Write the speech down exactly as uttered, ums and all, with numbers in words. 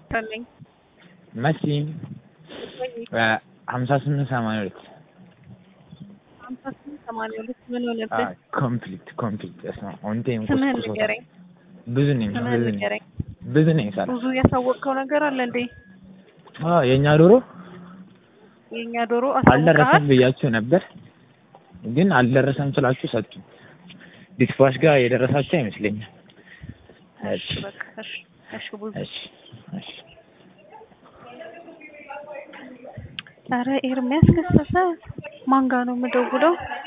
ተለኝ መሲ ሃምሳ ስምንት ሰማንያ ሁለት ሃምሳ ስምንት ሰማንያ ሁለት ምን ሆነብህ? ኮምፕሊት ኮምፕሊት እስማ ኦን ታይም ስምህን ንገረኝ። ብዙ ነኝ ስምህን ብዙ ነኝ ንገረኝ። ብዙ ነኝ ሰራ ብዙ ያሳወቅከው ነገር አለ እንዴ? አዎ የኛ ዶሮ የኛ ዶሮ አልደረሰም አሳውቀሃል? ብያችሁ ነበር ግን አልደረሰም ስላችሁ ሰጡ። ዲስፓች ጋር የደረሳችሁ አይመስለኝም። እሺ በቃ እሺ እሺ ብዙ እሺ እሺ ኧረ ኤርሚያስ ከሰሰ ማን ጋር ነው የምደውለው?